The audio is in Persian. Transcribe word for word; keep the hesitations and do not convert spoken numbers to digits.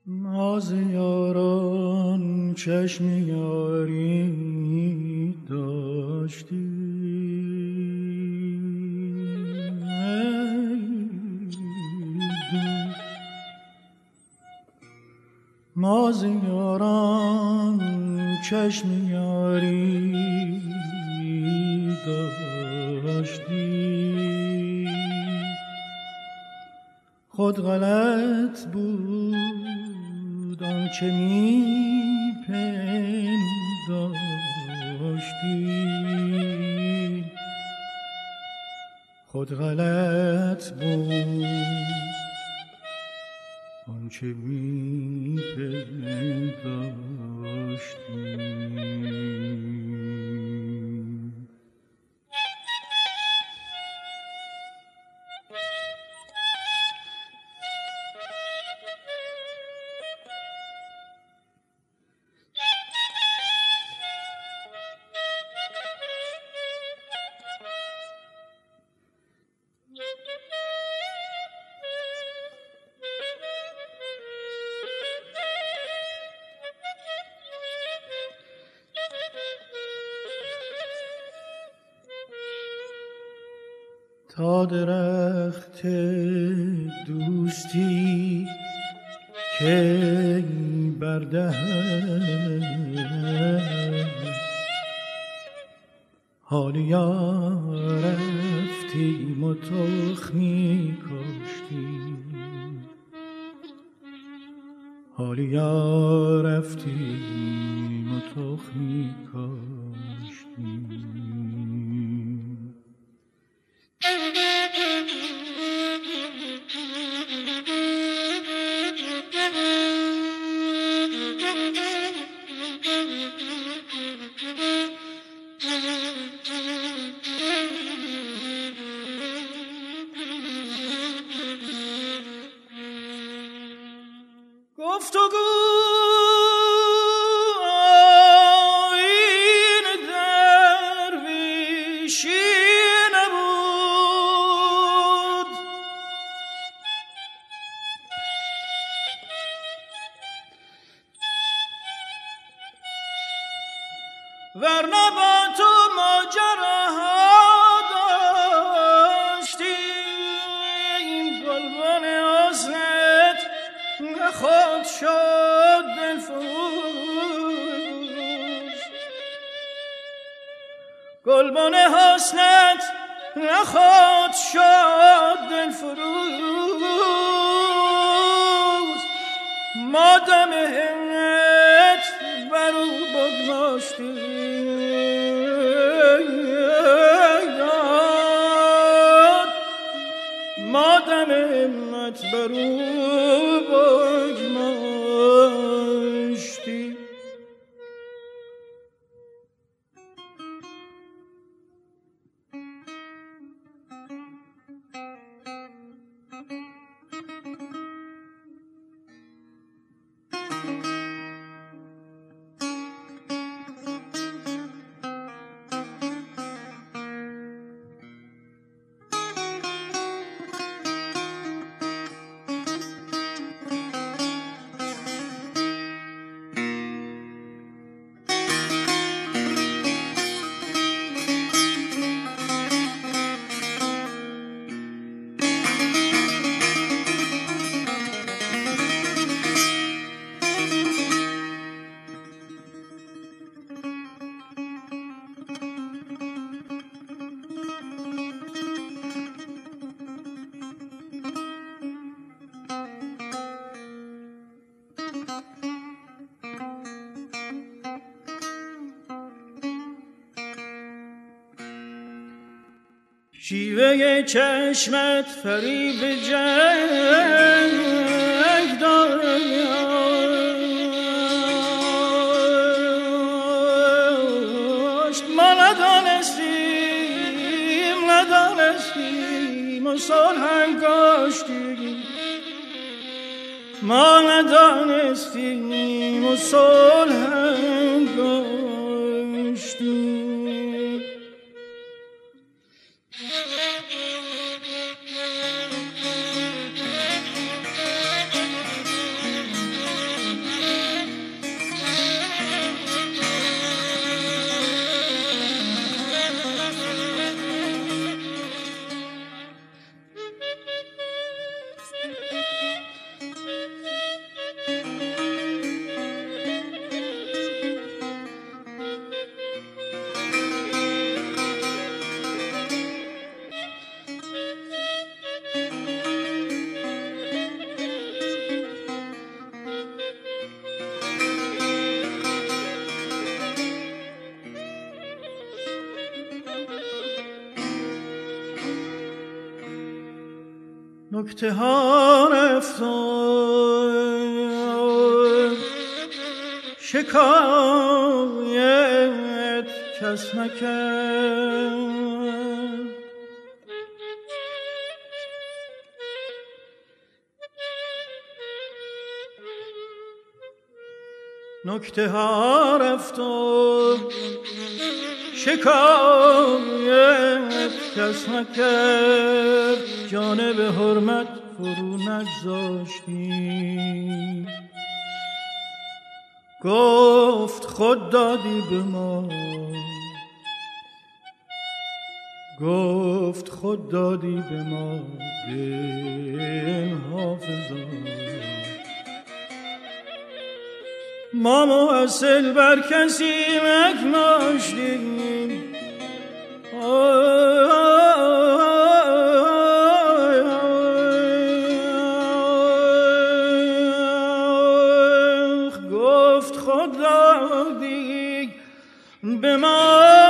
ما ز یاران چشم یاری داشتیم، ما ز یاران چشم یاری داشتیم، خود غلط بود آنچه می پنداشتی، خود غلط بود آنچه می پنداشتی. تا درخت دوستی که بردهد، حالیا رفتیم و تخمی کاشتیم، حالیا رفتیم و تخمی کاشتیم. ورنه با تو ماجراها داشتیم، گلبن حسنت خود شد دلفروز، گلبن حسنت خود شد دلفروز، ما دم همت برو بگذاشتیم، ما دم همت برو بگذاشتیم. شیوه چشمت فریب جنگ داشت، ما ندانستیم ندانستیم و صلح کاشتیم، ما ندانستیم و صلح کاشتیم. نکته ها رفتار شکایت کس نکرد. نکته ها رفتار شکایت کس نکرد. جانب حرمت فرو نگذاشتی، گفت خود دادی به ما، گفت خود دادی به ما دل حافظا. ما محصل بر کسی نگماشتیم، گفت خود دادی به ما